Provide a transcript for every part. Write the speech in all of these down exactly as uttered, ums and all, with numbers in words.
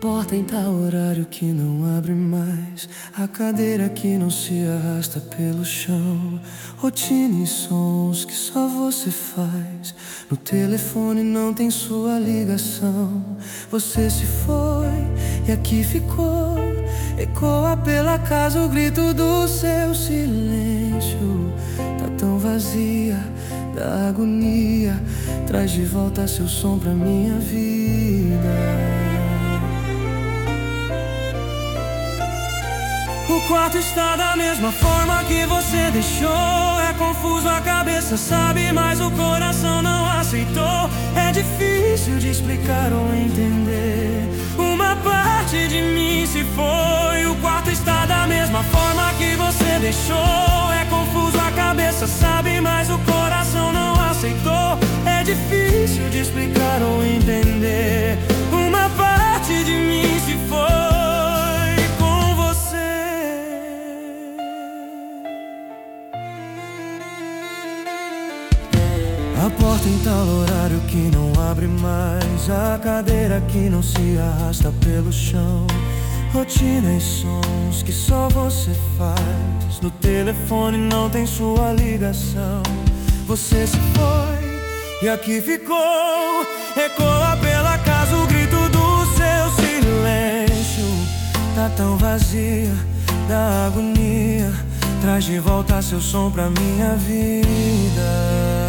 porta em tal horário que não abre mais, a cadeira que não se arrasta pelo chão, rotina e sons que só você faz. No telefone não tem sua ligação. Você se foi e aqui ficou, ecoa pela casa o grito do seu silêncio. Tá tão vazia da agonia, traz de volta seu som pra minha vida. O quarto está da mesma forma que você deixou. É confuso, a cabeça sabe, mas o coração não aceitou. É difícil de explicar ou entender. Uma parte de mim se foi. O quarto está da mesma forma que você deixou. É confuso, a cabeça sabe, mas o coração não aceitou. É difícil de explicar ou entender. Uma parte de mim se foi. A porta em tal horário que não abre mais, a cadeira que não se arrasta pelo chão, rotina e sons que só você faz. No telefone não tem sua ligação. Você se foi e aqui ficou, ecoa pela casa o grito do seu silêncio. Tá tão vazia da agonia, traz de volta seu som pra minha vida.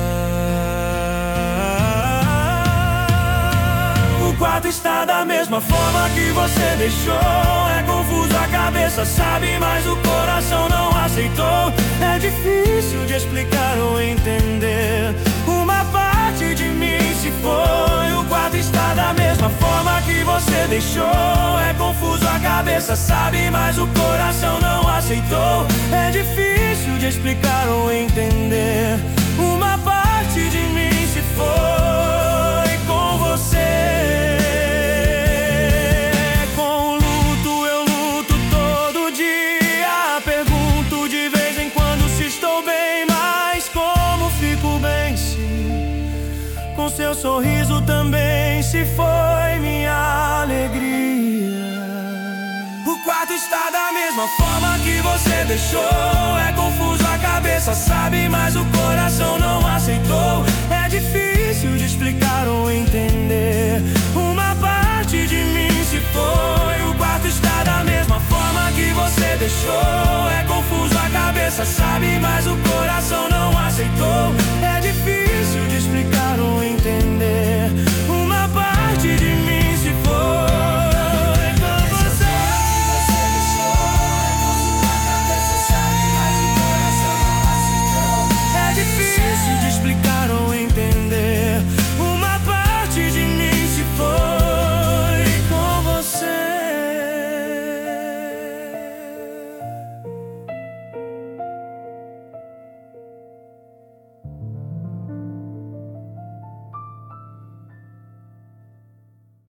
O quarto está da mesma forma que você deixou. É confuso, a cabeça sabe, mas o coração não aceitou. É difícil de explicar ou entender. Uma parte de mim se foi. O quarto está da mesma forma que você deixou. É confuso, a cabeça sabe, mas o coração não aceitou. É difícil de explicar ou entender. Uma parte de mim se foi com você. Seu sorriso também se foi minha alegria. O quarto está da mesma forma que você deixou. É confuso, a cabeça sabe, mas o coração não aceitou. É difícil de explicar ou entender.